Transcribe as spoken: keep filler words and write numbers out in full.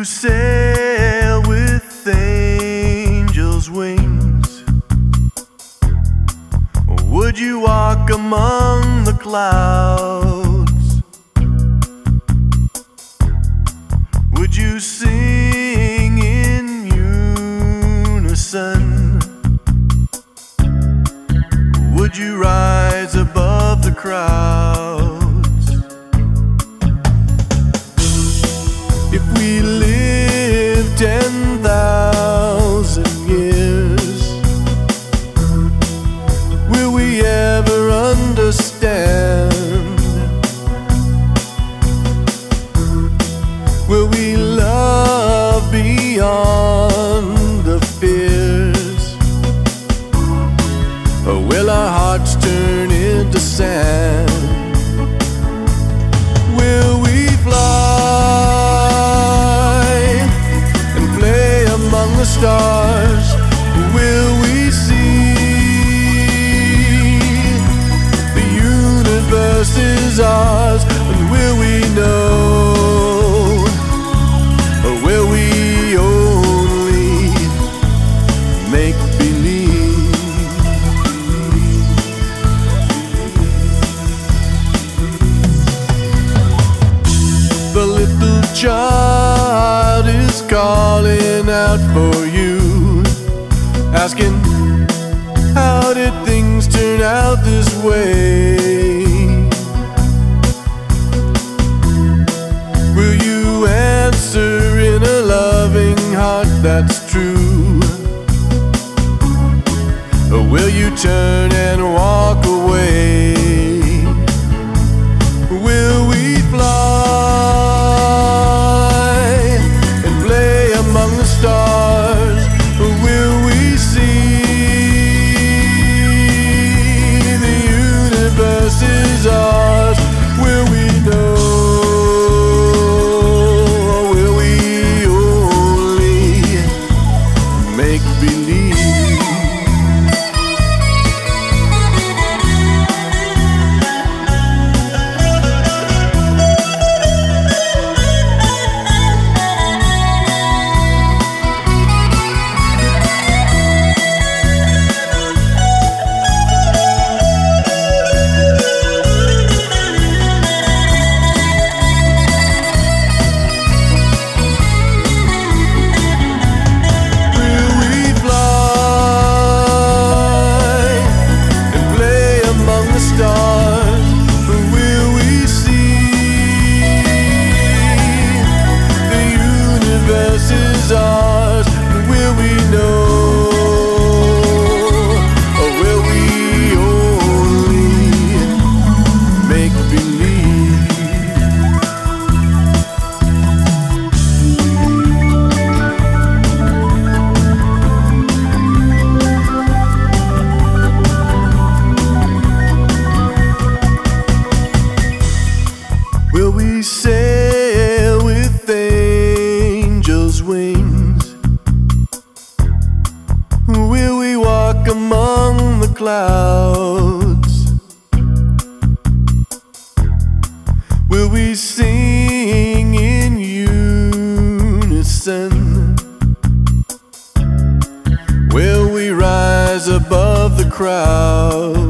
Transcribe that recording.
sail with angels' wings? Or would you walk among the clouds? Would you sing in unison? Would you rise above the crowds? If we live ten thousand years, will we ever understand? Will we love beyond the fears? Or will our hearts turn into sand? Will we fly and play among the stars? Will we see the universe is ours? And will we know? Or will we only make believe? The little child is calling out for you, asking, how did things turn out this way? Will you answer in a loving heart that's true? Or will you turn and walk away? Will we fly and play among the stars? Or will we see the universe is ours? Will we know? Or will we only make believe? Is ours, will we know? Or will we only make believe? Will we sail with angels' wings? Will we walk among the clouds? Will we sing in unison? Will we rise above the crowd?